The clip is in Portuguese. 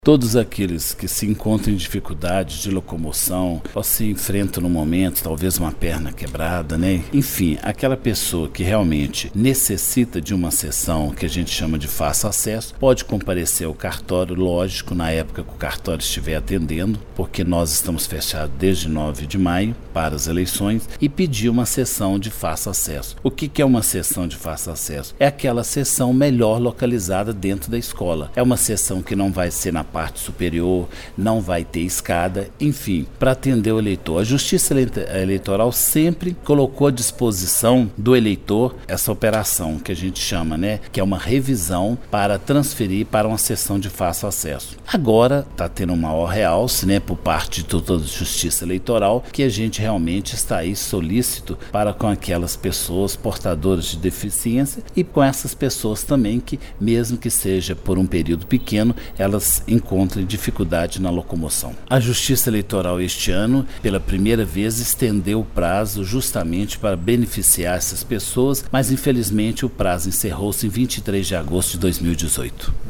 Todos aqueles que se encontram em dificuldades de locomoção ou se enfrentam no momento, talvez uma perna quebrada, né? Enfim, aquela pessoa que realmente necessita de uma sessão que a gente chama de fácil acesso, pode comparecer ao cartório, lógico, na época que o cartório estiver atendendo, porque nós estamos fechados desde 9 de maio para as eleições, e pedir uma sessão de fácil acesso. O que é uma sessão de fácil acesso? É aquela sessão melhor localizada dentro da escola. É uma sessão que não vai ser na parte superior, não vai ter escada, enfim, para atender o eleitor. A Justiça Eleitoral sempre colocou à disposição do eleitor essa operação que a gente chama, que é uma revisão para transferir para uma sessão de fácil acesso. Agora está tendo um maior realce, por parte de toda a Justiça Eleitoral, que a gente realmente está aí solícito para com aquelas pessoas portadoras de deficiência e com essas pessoas também que, mesmo que seja por um período pequeno, elas encontram dificuldade na locomoção. A Justiça Eleitoral este ano, pela primeira vez, estendeu o prazo justamente para beneficiar essas pessoas, mas infelizmente o prazo encerrou-se em 23 de agosto de 2018.